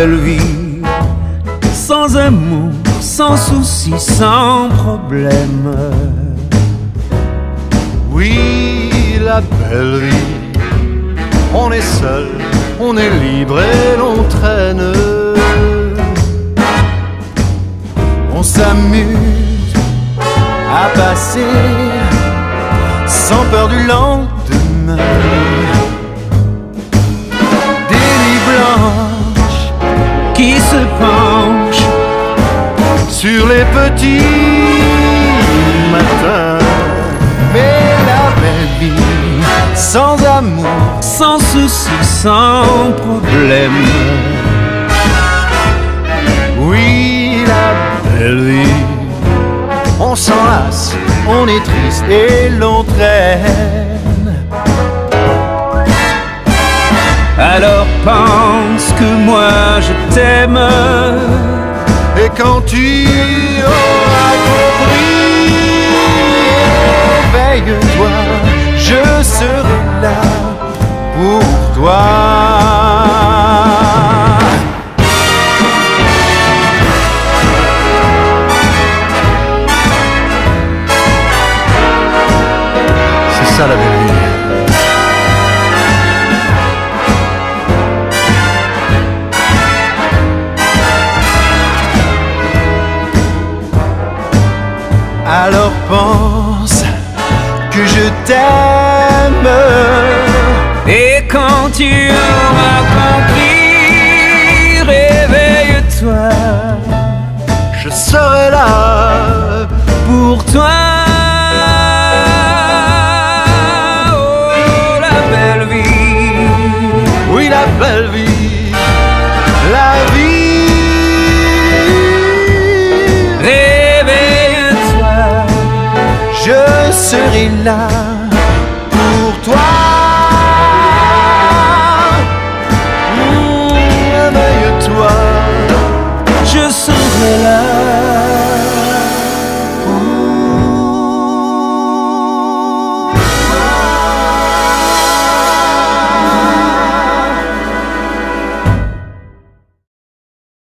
belle vie, sans amour, sans souci, sans problème. Oui, la belle vie, on est seul, on est libre et l'on traîne. On s'amuse à passer sans peur du lendemain. Des nuits blanches Qui se penche sur les petits matins. Mais la belle vie, sans amour, sans souci, sans problème. oui, la belle vie, on s'enlace, on est triste et l'on traîne. Alors pense que moi je t'aime. Et quand tu auras compris, éveille-toi, je serai là pour toi. C'est ça la belle vie. Alors pense que je t'aime. Et quand tu auras compris, réveille-toi, Je serai là pour toi. Oh, la belle vie, oui, la belle vie, la vie. réveille-toi, Je serai là pour toi.